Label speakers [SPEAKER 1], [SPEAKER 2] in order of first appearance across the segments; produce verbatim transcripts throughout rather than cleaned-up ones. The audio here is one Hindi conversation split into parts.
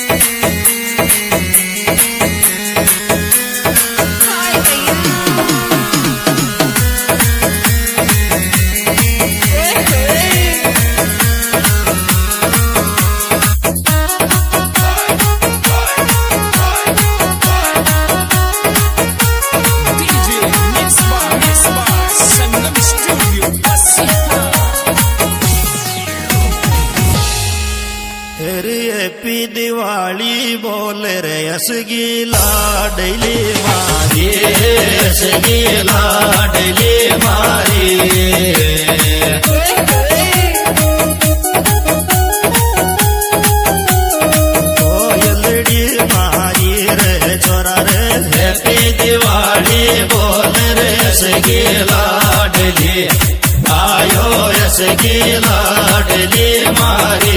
[SPEAKER 1] हैप्पी दिवाली बोल रे असगी लाडली मारी, असगी लाडली मारी। कोयलड़ी मारी रे छोरा रे, हैप्पी दिवाली बोल रे असगी लाडली, आयो असगी लाडली मारी।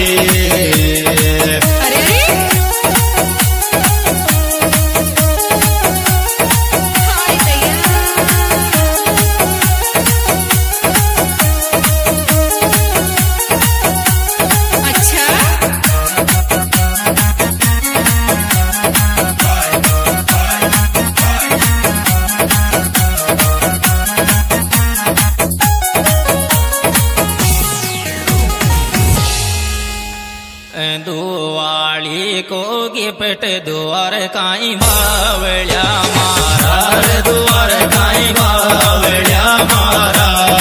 [SPEAKER 2] दुआली को गिफ्ट दुआर काई बावळ्या मारा, दुआर काई बावळ्या मारा।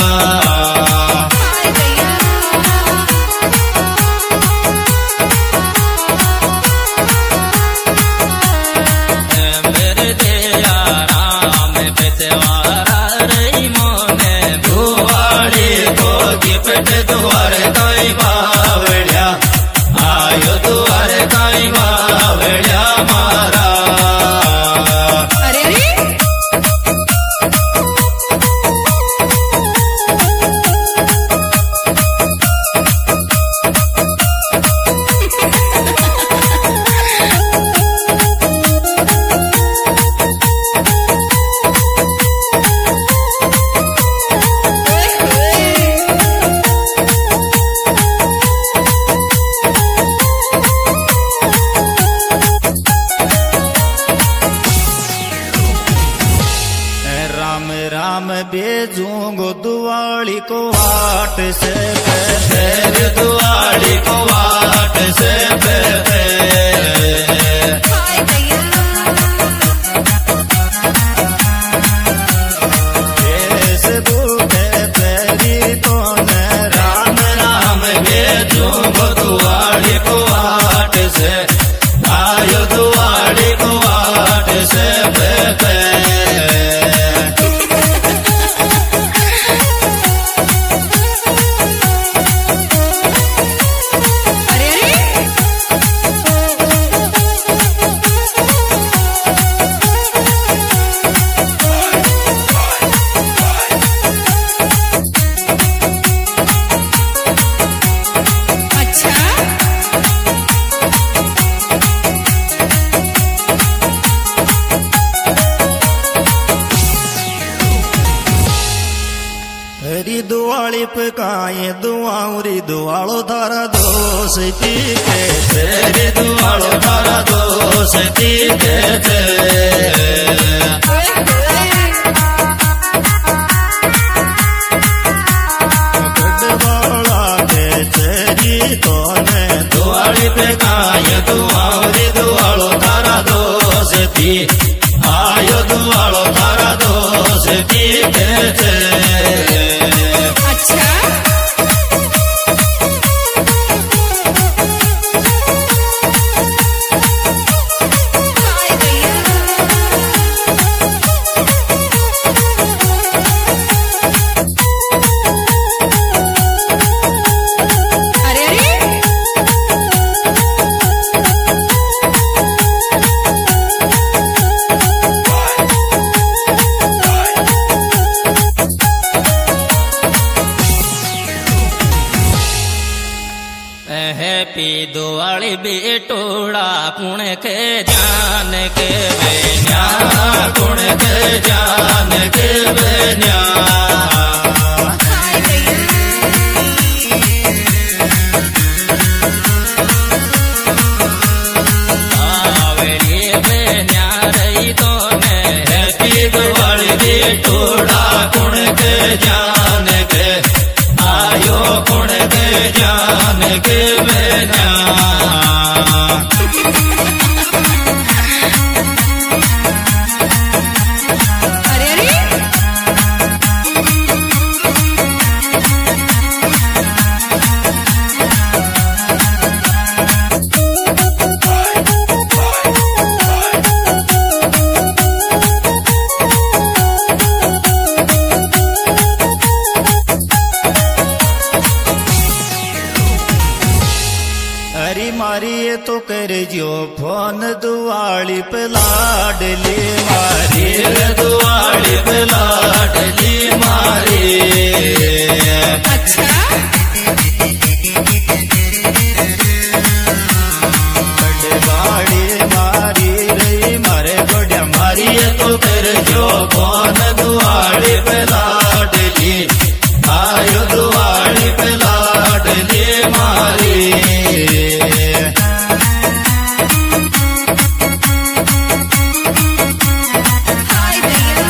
[SPEAKER 2] मेरे दिया राम बेतवारा रही मोने, दुआली को गिफ्ट दुआर काई बावळ्या, आयो दुआर काई बावळ्या मारा।
[SPEAKER 1] राम राम बेजूंगो दुआली को वाट से बेर, दुआली को वाट से बेर। फेसबुके तेरी तो ने राम राम बेजूंगो दुआली को वाट से, आयो दुआली को वाट से बेर। री दुआली पे काए दुआरी दुआलो तारा दोस्ती के, तेरी दुआलो तारा दोस्ती के। गढ़वाला के तेरी तो ने दुआली पे काए दुआरी दुआलो तारा दोस्ती, आयो दुआलो तारा दोस्ती के। हैप्पी दिवाली बेटोड़ा कुण के जान के बेन्या, कुण के जान के बेन्या।
[SPEAKER 2] के बेना
[SPEAKER 3] अरे अरे
[SPEAKER 1] अरे मारी ये तो कर जो फोन दुआली पे लाडली मारी
[SPEAKER 2] रे दुआली पे लाडली मारी
[SPEAKER 3] अच्छा
[SPEAKER 1] बड़े बाड़ी मारी रही मारे गोड्या
[SPEAKER 2] मारी तो कर जो फोन दुआली पे लाडली आयो दुआली पे लाडली मारी
[SPEAKER 3] हाय भैया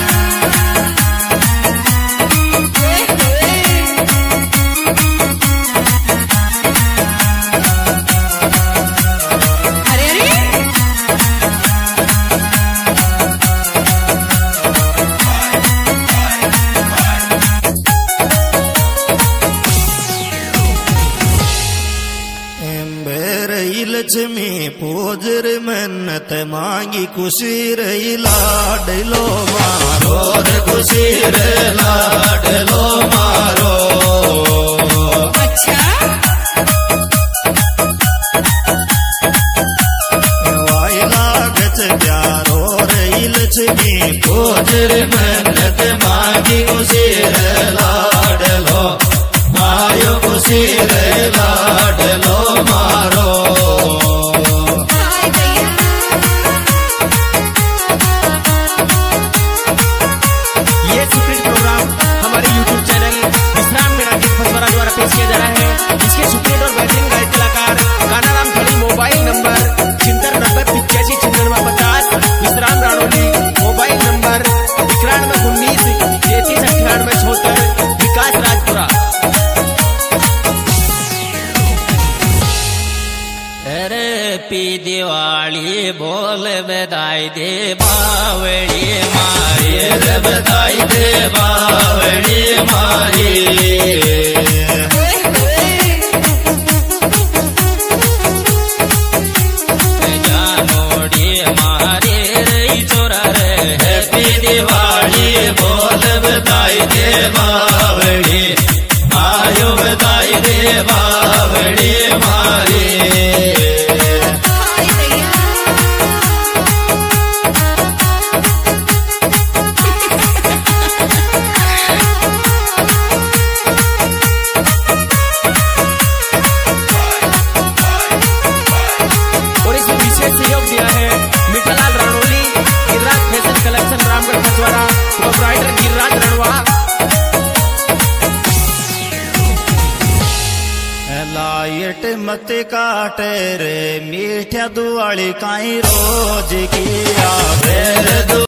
[SPEAKER 3] ओए होए अरे अरे
[SPEAKER 1] लक्ष्मी पूजर मन्नत मांगी खुशी रही लाडलो मारो
[SPEAKER 2] और खुशी रे लाडलो मारो
[SPEAKER 3] अच्छा
[SPEAKER 1] वाई लागच प्यारो रही लक्ष्मी
[SPEAKER 2] पूजर मन्नत मांगी खुशी रे लाडलो आयो खुशी रे लाडलो मारो
[SPEAKER 3] हाय भैया
[SPEAKER 4] ये सुप्रीम प्रोग्राम हमारे यूट्यूब चैनल विश्राम मीणा गीत फसवारा द्वारा पेश किया जा रहा है। इसके सुप्रीम और बेहतरीन गायक कलाकार कानाराम खड़ी। मोबाइल नंबर छिहत्तर नब्बे पिचासी छिन्नवे पचास। विश्राम राणोली। मोबाइल नंबर इक्यानवे उन्नीस तैतीस अट्ठानवे चौहत्तर। विकास राजपुरा।
[SPEAKER 2] अरे पी दिवाली बोल बधाई दे बावड़ी मारी रे बधाई दे बावड़ी मारी
[SPEAKER 3] ओए होए
[SPEAKER 2] जानोड़ी मारी रे चोरा रे हैप्पी दिवाली बोल बधाई दे बावड़ी आयो बधाई दे बावड़ी मारी
[SPEAKER 3] हाय भैया
[SPEAKER 4] और इसमें विशेष सहयोग दिया है मिठालाल राणोली, गिरिराज फैशन कलेक्शन, रामगढ़ फसवारा, प्रोपराइटर गिरिराज रणवा।
[SPEAKER 1] लाइट मत काट रे मीठा दुआली काई रोज किया
[SPEAKER 2] रे